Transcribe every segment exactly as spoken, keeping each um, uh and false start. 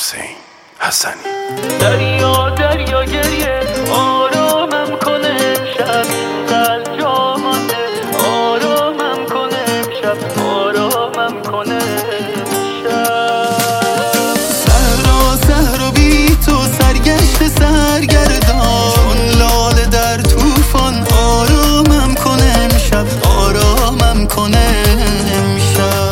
حسین حسنی. دریا دریا گریه آرامم کنه امشب، قلب جا مانده آرامم کنه امشب، آرامم کنه امشب. صحرا صحرا بی تو سرگشت سرگردان، چون لاله در طوفان آرامم کنه امشب، آرامم کنه امشب.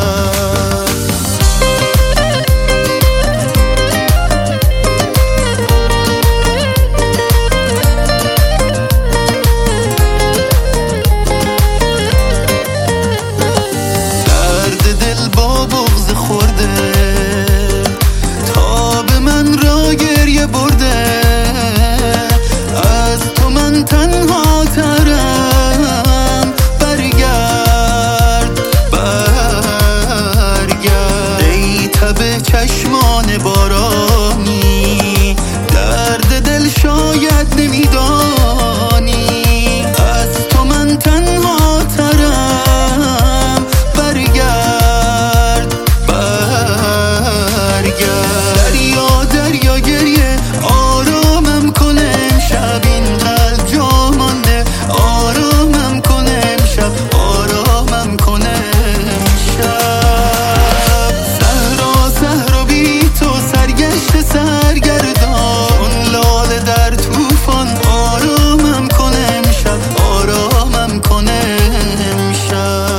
تنها ترم برگرد برگرد، ای تب چشمان بارانی، درد دل شاید نمیدانی، از تو من تنها ترم برگرد برگرد. دریا دریا گریه آرامم کنه امشب، این آرامم کنه امشب، آرامم کنه امشب. صحرا صحرا بی تو سرگشت سرگردان، لاله در طوفان آرامم کنه امشب، آرامم کنه امشب.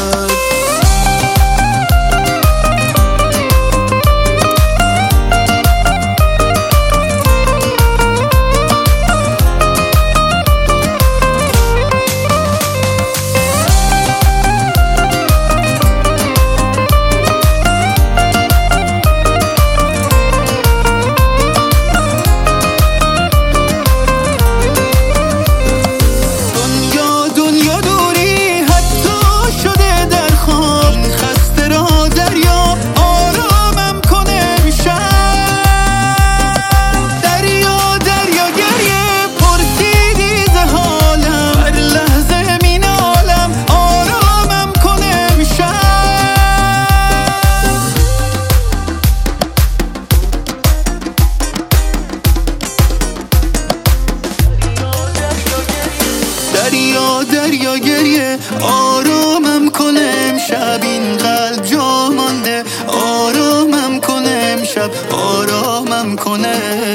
دریا دریا گریه آرامم کنه امشب، این قلب جا مانده آرامم کنه امشب، آرامم کنه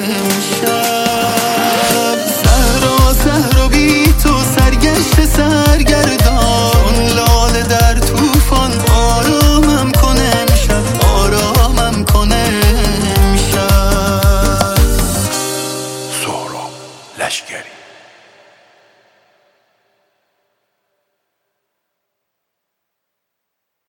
امشب. صحرا صحرا بی تو سرگشت سرگردان، لاله در طوفان آرامم کنه امشب، آرامم کنه امشب. سهراب لشکری.